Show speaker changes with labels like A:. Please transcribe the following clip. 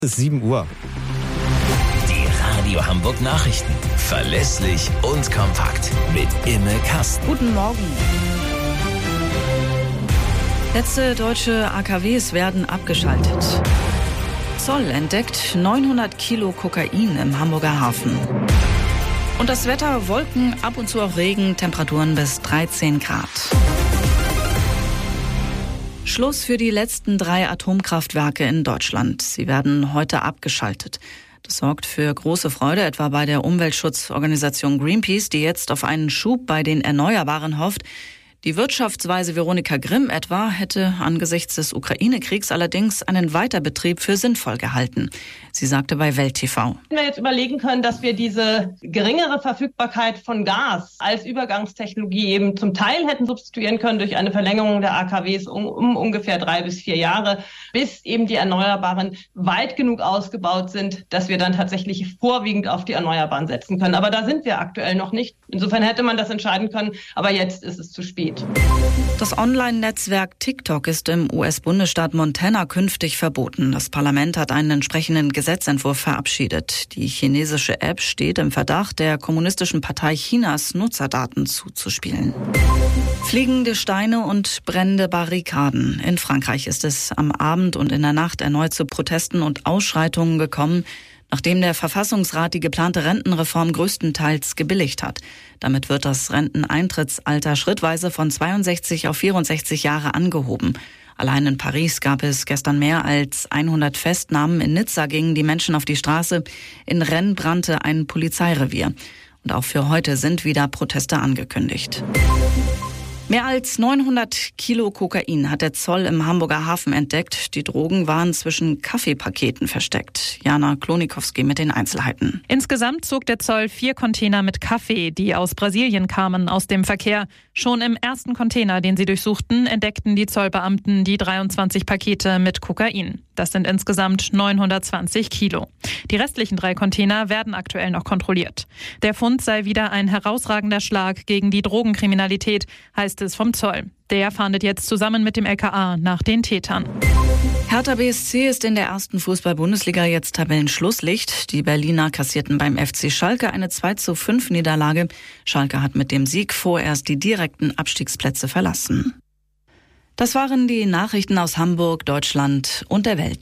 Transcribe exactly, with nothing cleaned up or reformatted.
A: Es ist sieben Uhr.
B: Die Radio Hamburg Nachrichten. Verlässlich und kompakt. Mit Imme Kasten.
C: Guten Morgen. Letzte deutsche A K Ws werden abgeschaltet. Zoll entdeckt neunhundert Kilo Kokain im Hamburger Hafen. Und das Wetter: Wolken, ab und zu auch Regen, Temperaturen bis dreizehn Grad. Schluss für die letzten drei Atomkraftwerke in Deutschland. Sie werden heute abgeschaltet. Das sorgt für große Freude, etwa bei der Umweltschutzorganisation Greenpeace, die jetzt auf einen Schub bei den Erneuerbaren hofft. Die Wirtschaftsweise Veronika Grimm etwa hätte angesichts des Ukraine-Kriegs allerdings einen Weiterbetrieb für sinnvoll gehalten. Sie sagte bei Welt T V:
D: Wenn wir jetzt überlegen können, dass wir diese geringere Verfügbarkeit von Gas als Übergangstechnologie eben zum Teil hätten substituieren können durch eine Verlängerung der A K Ws um, um ungefähr drei bis vier Jahre, bis eben die Erneuerbaren weit genug ausgebaut sind, dass wir dann tatsächlich vorwiegend auf die Erneuerbaren setzen können. Aber da sind wir aktuell noch nicht. Insofern hätte man das entscheiden können, aber jetzt ist es zu spät.
C: Das Online-Netzwerk TikTok ist im U S-Bundesstaat Montana künftig verboten. Das Parlament hat einen entsprechenden Gesetzentwurf verabschiedet. Die chinesische App steht im Verdacht, der Kommunistischen Partei Chinas Nutzerdaten zuzuspielen. Fliegende Steine und brennende Barrikaden. In Frankreich ist es am Abend und in der Nacht erneut zu Protesten und Ausschreitungen gekommen, nachdem der Verfassungsrat die geplante Rentenreform größtenteils gebilligt hat. Damit wird das Renteneintrittsalter schrittweise von zweiundsechzig auf vierundsechzig Jahre angehoben. Allein in Paris gab es gestern mehr als hundert Festnahmen. In Nizza gingen die Menschen auf die Straße. In Rennes brannte ein Polizeirevier. Und auch für heute sind wieder Proteste angekündigt. Mehr als neunhundert Kilo Kokain hat der Zoll im Hamburger Hafen entdeckt. Die Drogen waren zwischen Kaffeepaketen versteckt. Jana Klonikowski mit den Einzelheiten.
E: Insgesamt zog der Zoll vier Container mit Kaffee, die aus Brasilien kamen, aus dem Verkehr. Schon im ersten Container, den sie durchsuchten, entdeckten die Zollbeamten die dreiundzwanzig Pakete mit Kokain. Das sind insgesamt neunhundertzwanzig Kilo. Die restlichen drei Container werden aktuell noch kontrolliert. Der Fund sei wieder ein herausragender Schlag gegen die Drogenkriminalität, heißt es vom Zoll. Der fahndet jetzt zusammen mit dem L K A nach den Tätern.
C: Hertha B S C ist in der ersten Fußball-Bundesliga jetzt Tabellenschlusslicht. Die Berliner kassierten beim F C Schalke eine zwei zu fünf Niederlage. Schalke hat mit dem Sieg vorerst die direkten Abstiegsplätze verlassen. Das waren die Nachrichten aus Hamburg, Deutschland und der Welt.